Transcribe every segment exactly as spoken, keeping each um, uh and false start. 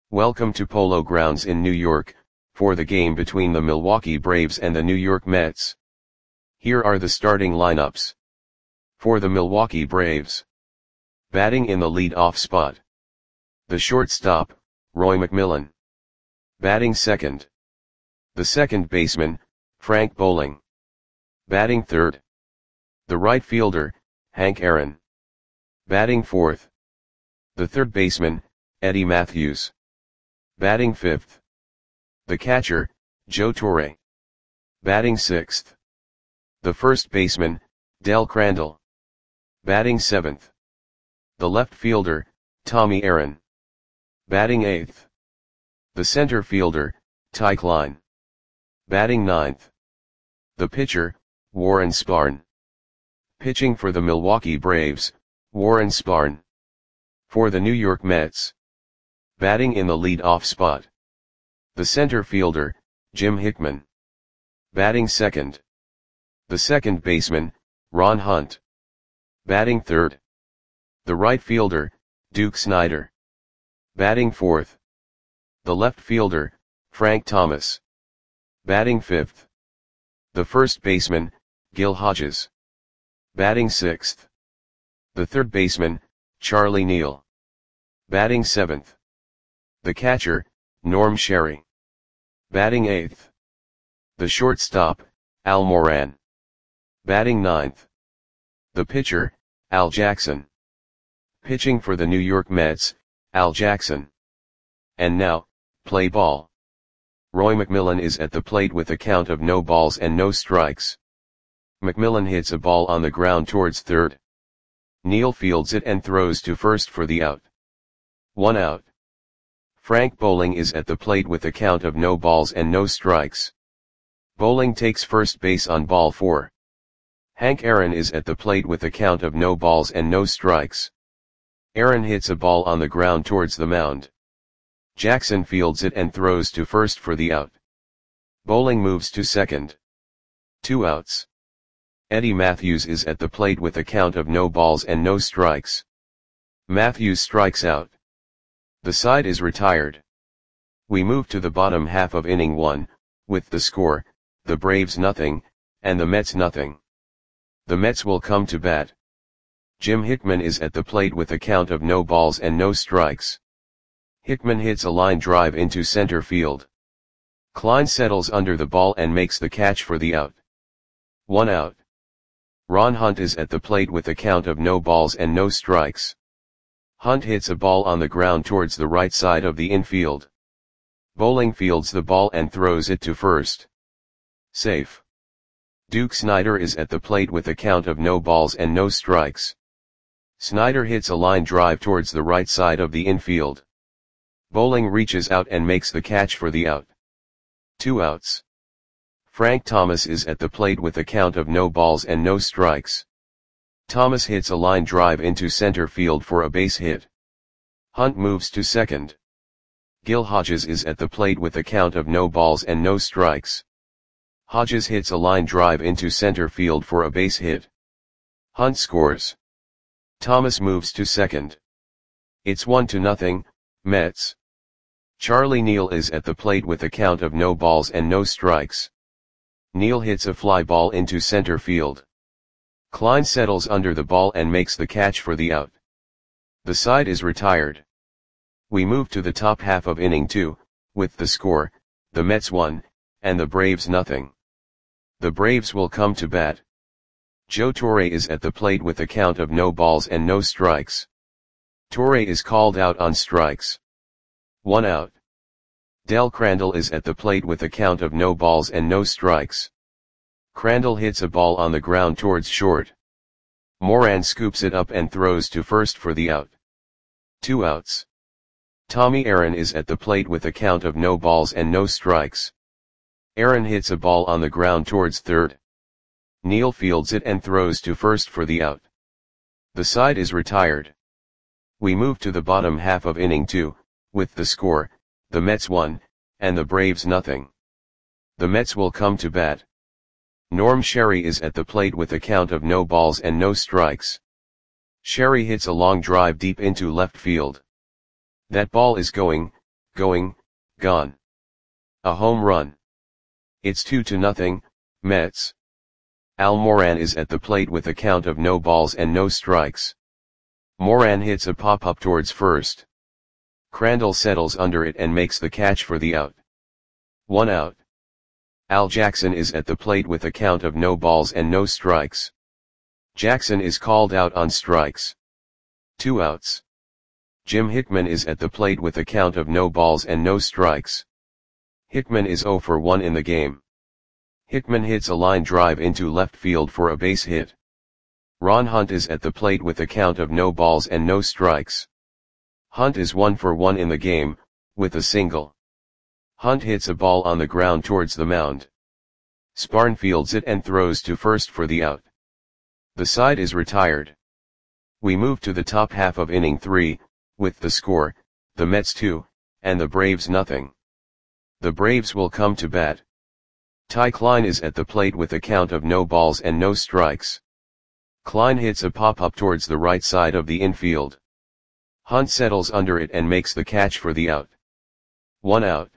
Welcome to Polo Grounds in New York, for the game between the Milwaukee Braves and the New York Mets. Here are the starting lineups. For the Milwaukee Braves. Batting in the lead-off spot. The shortstop, Roy McMillan. Batting second. The second baseman, Frank Bowling. Batting third. The right fielder, Hank Aaron. Batting fourth. The third baseman, Eddie Mathews. Batting fifth. The catcher, Joe Torre. Batting sixth. The first baseman, Del Crandall. Batting seventh. The left fielder, Tommy Aaron. Batting eighth. The center fielder, Ty Klein. Batting ninth. The pitcher, Warren Spahn. Pitching for the Milwaukee Braves, Warren Spahn. For the New York Mets. Batting in the lead-off spot. The center fielder, Jim Hickman. Batting second. The second baseman, Ron Hunt. Batting third. The right fielder, Duke Snider. Batting fourth. The left fielder, Frank Thomas. Batting fifth. The first baseman, Gil Hodges. Batting sixth. The third baseman, Charlie Neal. Batting seventh. The catcher, Norm Sherry. Batting eighth. The shortstop, Al Moran. Batting ninth. The pitcher, Al Jackson. Pitching for the New York Mets, Al Jackson. And now, play ball. Roy McMillan is at the plate with a count of no balls and no strikes. McMillan hits a ball on the ground towards third. Neal fields it and throws to first for the out. One out. Frank Bowling is at the plate with a count of no balls and no strikes. Bowling takes first base on ball four. Hank Aaron is at the plate with a count of no balls and no strikes. Aaron hits a ball on the ground towards the mound. Jackson fields it and throws to first for the out. Bowling moves to second. Two outs. Eddie Mathews is at the plate with a count of no balls and no strikes. Mathews strikes out. The side is retired. We move to the bottom half of inning one, with the score, the Braves nothing, and the Mets nothing. The Mets will come to bat. Jim Hickman is at the plate with a count of no balls and no strikes. Hickman hits a line drive into center field. Klein settles under the ball and makes the catch for the out. One out. Ron Hunt is at the plate with a count of no balls and no strikes. Hunt hits a ball on the ground towards the right side of the infield. Bowling fields the ball and throws it to first. Safe. Duke Snider is at the plate with a count of no balls and no strikes. Snider hits a line drive towards the right side of the infield. Bowling reaches out and makes the catch for the out. Two outs. Frank Thomas is at the plate with a count of no balls and no strikes. Thomas hits a line drive into center field for a base hit. Hunt moves to second. Gil Hodges is at the plate with a count of no balls and no strikes. Hodges hits a line drive into center field for a base hit. Hunt scores. Thomas moves to second. It's one to nothing, Mets. Charlie Neal is at the plate with a count of no balls and no strikes. Neal hits a fly ball into center field. Klein settles under the ball and makes the catch for the out. The side is retired. We move to the top half of inning two, with the score, the Mets one, and the Braves nothing. The Braves will come to bat. Joe Torre is at the plate with a count of no balls and no strikes. Torre is called out on strikes. One out. Del Crandall is at the plate with a count of no balls and no strikes. Crandall hits a ball on the ground towards short. Moran scoops it up and throws to first for the out. Two outs. Tommy Aaron is at the plate with a count of no balls and no strikes. Aaron hits a ball on the ground towards third. Neal fields it and throws to first for the out. The side is retired. We move to the bottom half of inning two, with the score, the Mets one, and the Braves nothing. The Mets will come to bat. Norm Sherry is at the plate with a count of no balls and no strikes. Sherry hits a long drive deep into left field. That ball is going, going, gone. A home run. It's two to nothing, Mets. Al Moran is at the plate with a count of no balls and no strikes. Moran hits a pop-up towards first. Crandall settles under it and makes the catch for the out. One out. Al Jackson is at the plate with a count of no balls and no strikes. Jackson is called out on strikes. Two outs. Jim Hickman is at the plate with a count of no balls and no strikes. Hickman is zero for one in the game. Hickman hits a line drive into left field for a base hit. Ron Hunt is at the plate with a count of no balls and no strikes. Hunt is one for one in the game, with a single. Hunt hits a ball on the ground towards the mound. Sparn fields it and throws to first for the out. The side is retired. We move to the top half of inning three, with the score, the Mets two, and the Braves nothing. The Braves will come to bat. Ty Klein is at the plate with a count of no balls and no strikes. Klein hits a pop-up towards the right side of the infield. Hunt settles under it and makes the catch for the out. One out.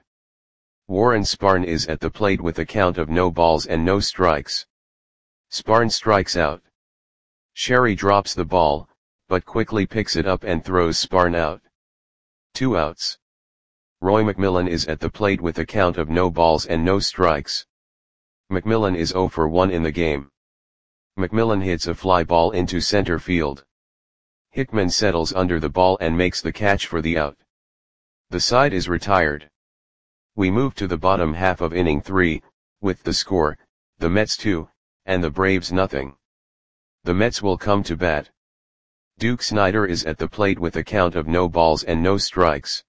Warren Sparn is at the plate with a count of no balls and no strikes. Sparn strikes out. Sherry drops the ball, but quickly picks it up and throws Sparn out. Two outs. Roy McMillan is at the plate with a count of no balls and no strikes. McMillan is zero for one in the game. McMillan hits a fly ball into center field. Hickman settles under the ball and makes the catch for the out. The side is retired. We move to the bottom half of inning three, with the score, the Mets two, and the Braves nothing. The Mets will come to bat. Duke Snider is at the plate with a count of no balls and no strikes.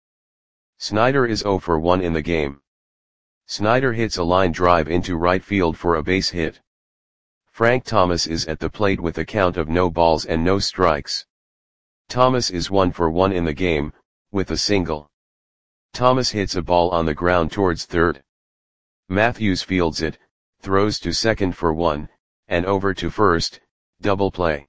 Snider is zero for one in the game. Snider hits a line drive into right field for a base hit. Frank Thomas is at the plate with a count of no balls and no strikes. Thomas is one for one in the game, with a single. Thomas hits a ball on the ground towards third. Matthews fields it, throws to second for one, and over to first, double play.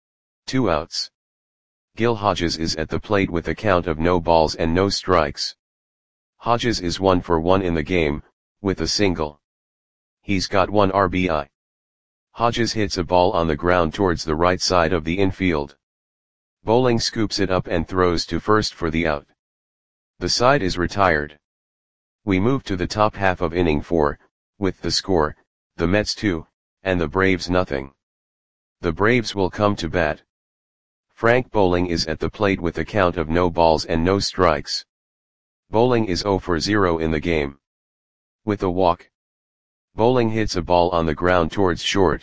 Two outs. Gil Hodges is at the plate with a count of no balls and no strikes. Hodges is one for one in the game, with a single. He's got one R B I. Hodges hits a ball on the ground towards the right side of the infield. Bowling scoops it up and throws to first for the out. The side is retired. We move to the top half of inning four, with the score, the Mets two, and the Braves nothing. The Braves will come to bat. Frank Bowling is at the plate with a count of no balls and no strikes. Bowling is zero for zero in the game. With a walk. Bowling hits a ball on the ground towards short.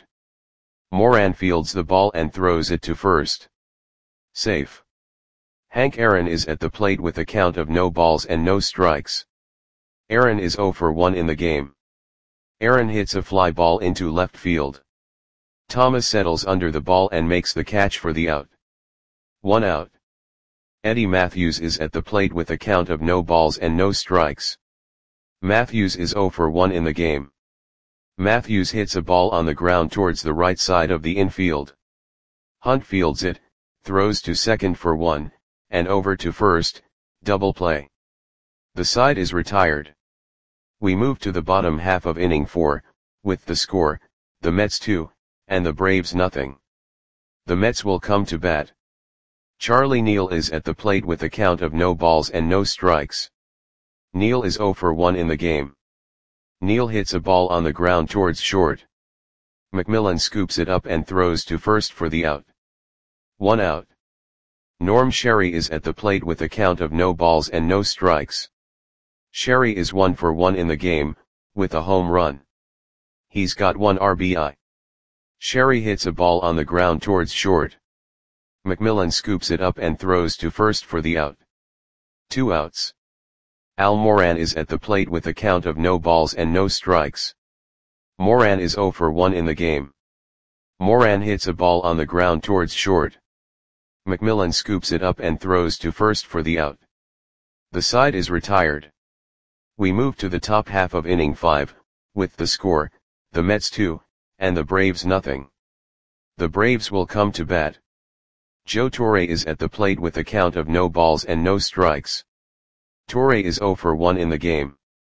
Moran fields the ball and throws it to first. Safe. Hank Aaron is at the plate with a count of no balls and no strikes. Aaron is zero for one in the game. Aaron hits a fly ball into left field. Thomas settles under the ball and makes the catch for the out. One out. Eddie Matthews is at the plate with a count of no balls and no strikes. Matthews is zero for one in the game. Matthews hits a ball on the ground towards the right side of the infield. Hunt fields it, throws to second for one, and over to first, double play. The side is retired. We move to the bottom half of inning four, with the score, the Mets two, and the Braves nothing. The Mets will come to bat. Charlie Neal is at the plate with a count of no balls and no strikes. Neal is zero for one in the game. Neal hits a ball on the ground towards short. McMillan scoops it up and throws to first for the out. One out. Norm Sherry is at the plate with a count of no balls and no strikes. Sherry is one for one in the game, with a home run. He's got one R B I. Sherry hits a ball on the ground towards short. McMillan scoops it up and throws to first for the out. Two outs. Al Moran is at the plate with a count of no balls and no strikes. Moran is zero for one in the game. Moran hits a ball on the ground towards short. McMillan scoops it up and throws to first for the out. The side is retired. We move to the top half of inning five, with the score, the Mets two, and the Braves nothing. The Braves will come to bat. Joe Torre is at the plate with a count of no balls and no strikes. Torre is zero for one in the game.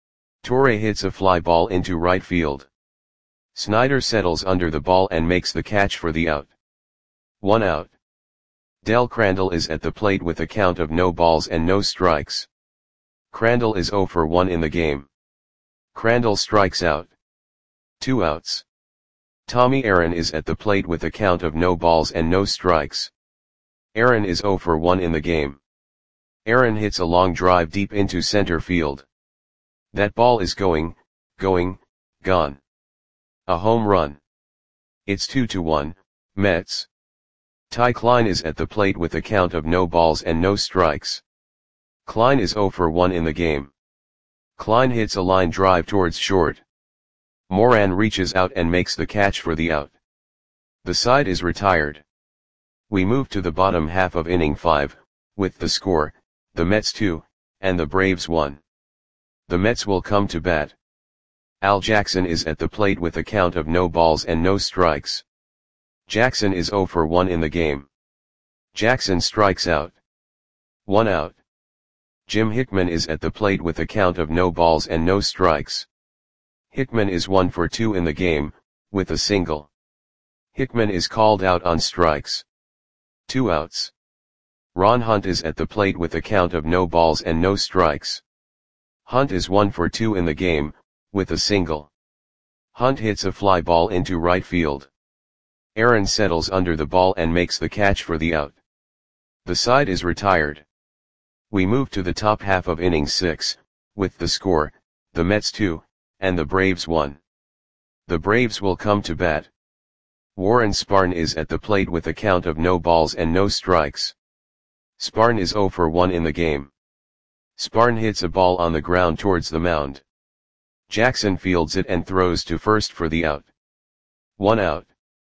Torre hits a fly ball into right field. Snyder settles under the ball and makes the catch for the out. One out. Del Crandall is at the plate with a count of no balls and no strikes. Crandall is zero for one in the game. Crandall strikes out. Two outs. Tommy Aaron is at the plate with a count of no balls and no strikes. Aaron is zero for one in the game. Aaron hits a long drive deep into center field. That ball is going, going, gone. A home run. It's two to one, Mets. Ty Klein is at the plate with a count of no balls and no strikes. Klein is zero for one in the game. Klein hits a line drive towards short. Moran reaches out and makes the catch for the out. The side is retired. We move to the bottom half of inning five, with the score, the Mets two, and the Braves one. The Mets will come to bat. Al Jackson is at the plate with a count of no balls and no strikes. Jackson is zero for one in the game. Jackson strikes out. One out. Jim Hickman is at the plate with a count of no balls and no strikes. Hickman is one for two in the game, with a single. Hickman is called out on strikes. Two outs. Ron Hunt is at the plate with a count of no balls and no strikes. Hunt is one for two in the game, with a single. Hunt hits a fly ball into right field. Aaron settles under the ball and makes the catch for the out. The side is retired. We move to the top half of inning six, with the score, the Mets two, and the Braves one. The Braves will come to bat. Warren Spahn is at the plate with a count of no balls and no strikes. Spahn is zero for one in the game. Spahn hits a ball on the ground towards the mound. Jackson fields it and throws to first for the out. One out.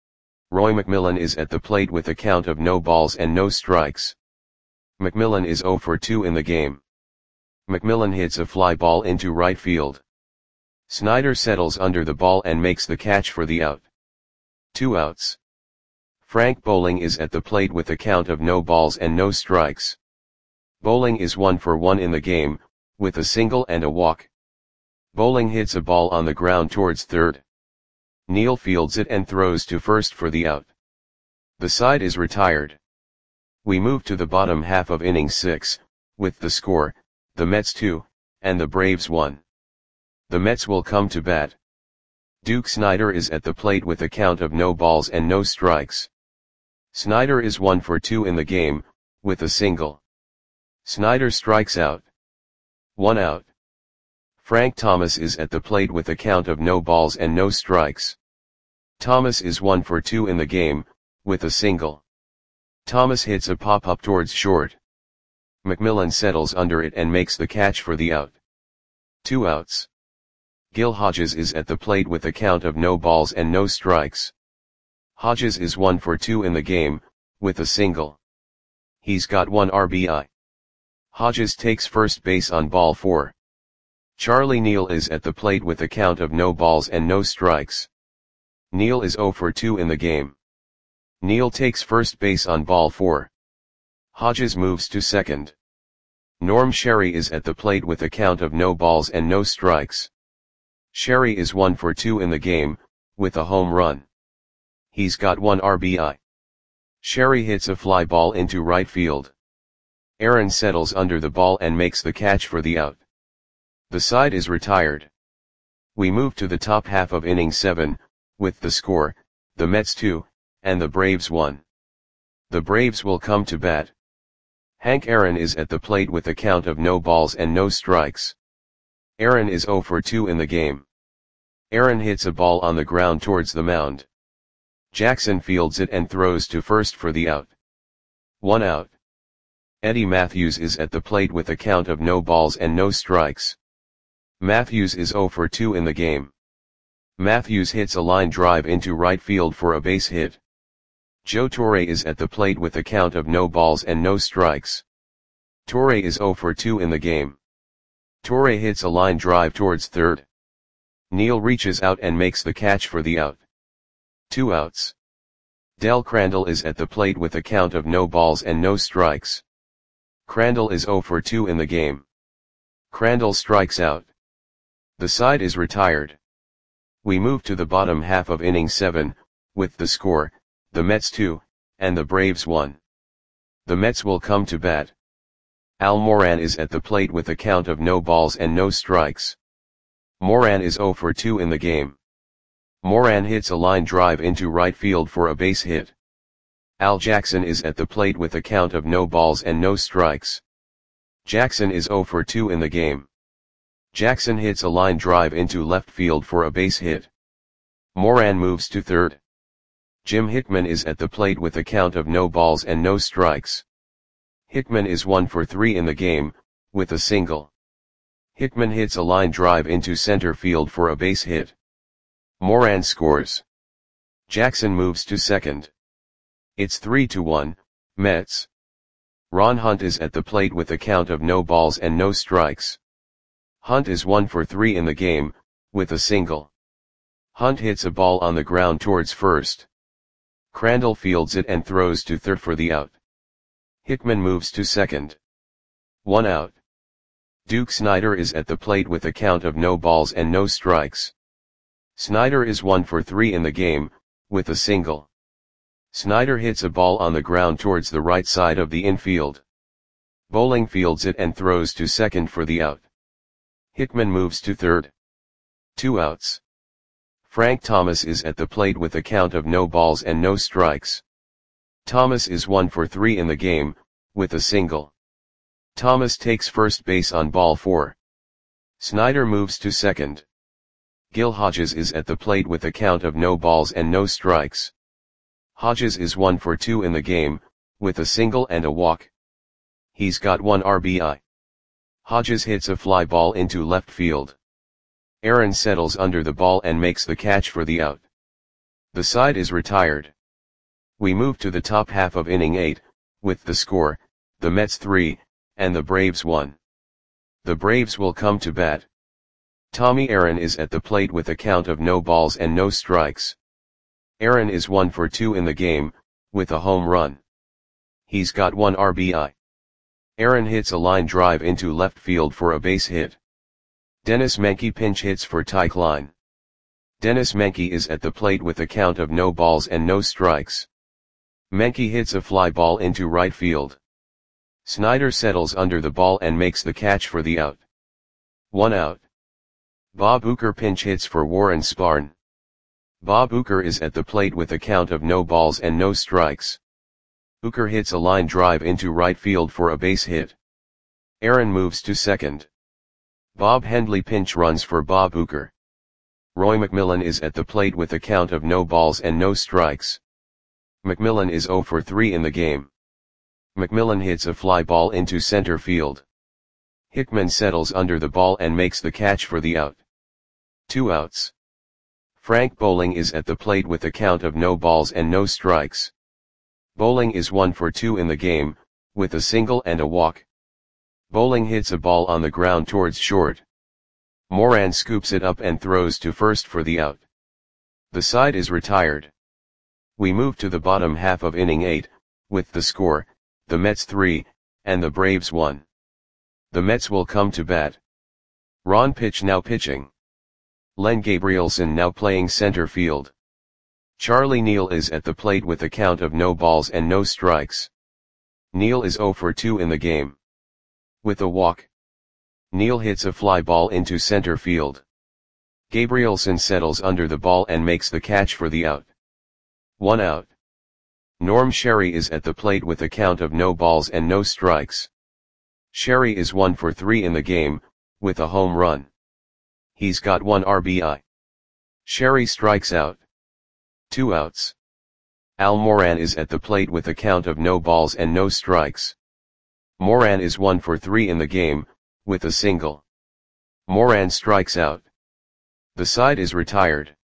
Roy McMillan is at the plate with a count of no balls and no strikes. McMillan is zero for two in the game. McMillan hits a fly ball into right field. Snyder settles under the ball and makes the catch for the out. Two outs. Frank Bowling is at the plate with a count of no balls and no strikes. Bowling is one for one in the game, with a single and a walk. Bowling hits a ball on the ground towards third. Neal fields it and throws to first for the out. The side is retired. We move to the bottom half of inning six, with the score, the Mets two, and the Braves one. The Mets will come to bat. Duke Snyder is at the plate with a count of no balls and no strikes. Snyder is one for two in the game, with a single. Snyder strikes out. One out. Frank Thomas is at the plate with a count of no balls and no strikes. Thomas is one for two in the game, with a single. Thomas hits a pop-up towards short. McMillan settles under it and makes the catch for the out. Two outs. Gil Hodges is at the plate with a count of no balls and no strikes. Hodges is one for two in the game, with a single. He's got one R B I. Hodges takes first base on ball four. Charlie Neal is at the plate with a count of no balls and no strikes. Neal is zero for two in the game. Neal takes first base on ball four. Hodges moves to second. Norm Sherry is at the plate with a count of no balls and no strikes. Sherry is one for two in the game, with a home run. He's got one R B I. Sherry hits a fly ball into right field. Aaron settles under the ball and makes the catch for the out. The side is retired. We move to the top half of inning seven, with the score, the Mets two, and the Braves one. The Braves will come to bat. Hank Aaron is at the plate with a count of no balls and no strikes. Aaron is zero for two in the game. Aaron hits a ball on the ground towards the mound. Jackson fields it and throws to first for the out. One out. Eddie Matthews is at the plate with a count of no balls and no strikes. Matthews is zero for two in the game. Matthews hits a line drive into right field for a base hit. Joe Torre is at the plate with a count of no balls and no strikes. Torre is zero for two in the game. Torre hits a line drive towards third. Neal reaches out and makes the catch for the out. Two outs. Del Crandall is at the plate with a count of no balls and no strikes. Crandall is zero for two in the game. Crandall strikes out. The side is retired. We move to the bottom half of inning seven, with the score, the Mets two, and the Braves one. The Mets will come to bat. Al Moran is at the plate with a count of no balls and no strikes. Moran is oh for two in the game. Moran hits a line drive into right field for a base hit. Al Jackson is at the plate with a count of no balls and no strikes. Jackson is oh for two in the game. Jackson hits a line drive into left field for a base hit. Moran moves to third. Jim Hickman is at the plate with a count of no balls and no strikes. Hickman is one for three in the game, with a single. Hickman hits a line drive into center field for a base hit. Moran scores. Jackson moves to second. It's three to one, Mets. Ron Hunt is at the plate with a count of no balls and no strikes. Hunt is one for three in the game, with a single. Hunt hits a ball on the ground towards first. Crandall fields it and throws to third for the out. Hickman moves to second. One out. Duke Snider is at the plate with a count of no balls and no strikes. Snider is one for three in the game, with a single. Snider hits a ball on the ground towards the right side of the infield. Bowling fields it and throws to second for the out. Hickman moves to third. Two outs. Frank Thomas is at the plate with a count of no balls and no strikes. Thomas is one for three in the game, with a single. Thomas takes first base on ball four. Snider moves to second. Gil Hodges is at the plate with a count of no balls and no strikes. Hodges is one for two in the game, with a single and a walk. He's got one R B I. Hodges hits a fly ball into left field. Aaron settles under the ball and makes the catch for the out. The side is retired. We move to the top half of inning eight, with the score, the Mets three, and the Braves one. The Braves will come to bat. Tommy Aaron is at the plate with a count of no balls and no strikes. Aaron is one for two in the game, with a home run. He's got one R B I. Aaron hits a line drive into left field for a base hit. Dennis Menke pinch hits for Ty Klein. Dennis Menke is at the plate with a count of no balls and no strikes. Menke hits a fly ball into right field. Snider settles under the ball and makes the catch for the out. One out. Bob Uecker pinch hits for Warren Spahn. Bob Uecker is at the plate with a count of no balls and no strikes. Uecker hits a line drive into right field for a base hit. Aaron moves to second. Bob Hendley pinch runs for Bob Uecker. Roy McMillan is at the plate with a count of no balls and no strikes. McMillan is oh for three in the game. McMillan hits a fly ball into center field. Hickman settles under the ball and makes the catch for the out. Two outs. Frank Bowling is at the plate with a count of no balls and no strikes. Bowling is one for two in the game, with a single and a walk. Bowling hits a ball on the ground towards short. Moran scoops it up and throws to first for the out. The side is retired. We move to the bottom half of inning eight, with the score, the Mets three, and the Braves one. The Mets will come to bat. Ron Pitch now pitching. Len Gabrielson now playing center field. Charlie Neal is at the plate with a count of no balls and no strikes. Neal is oh for two in the game. With a walk. Neal hits a fly ball into center field. Gabrielson settles under the ball and makes the catch for the out. One out. Norm Sherry is at the plate with a count of no balls and no strikes. Sherry is one for three in the game, with a home run. He's got one R B I. Sherry strikes out. Two outs. Al Moran is at the plate with a count of no balls and no strikes. Moran is one for three in the game, with a single. Moran strikes out. The side is retired.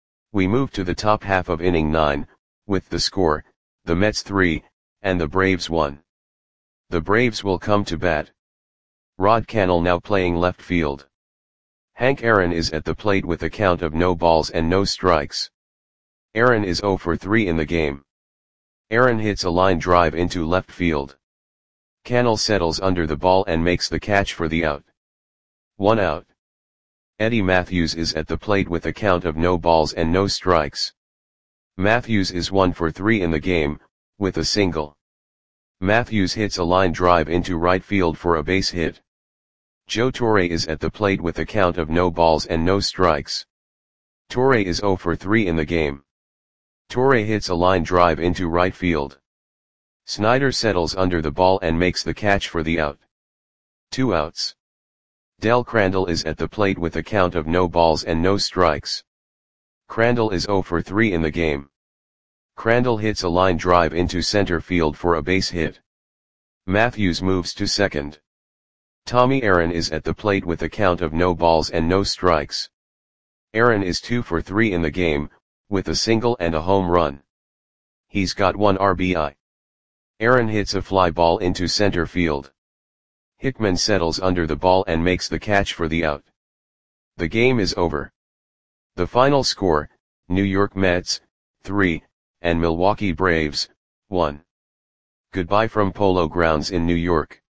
We move to the top half of inning nine, with the score, the Mets three, and the Braves one. The Braves will come to bat. Rod Cannell now playing left field. Hank Aaron is at the plate with a count of no balls and no strikes. Aaron is oh for three in the game. Aaron hits a line drive into left field. Cannell settles under the ball and makes the catch for the out. One out. Eddie Mathews is at the plate with a count of no balls and no strikes. Mathews is one for three in the game, with a single. Mathews hits a line drive into right field for a base hit. Joe Torre is at the plate with a count of no balls and no strikes. Torre is zero for three in the game. Torre hits a line drive into right field. Snyder settles under the ball and makes the catch for the out. Two outs. Del Crandall is at the plate with a count of no balls and no strikes. Crandall is zero for three in the game. Crandall hits a line drive into center field for a base hit. Mathews moves to second. Tommy Aaron is at the plate with a count of no balls and no strikes. Aaron is two for three in the game, with a single and a home run. He's got one R B I. Aaron hits a fly ball into center field. Hickman settles under the ball and makes the catch for the out. The game is over. The final score, New York Mets, three, and Milwaukee Braves, one. Goodbye from Polo Grounds in New York.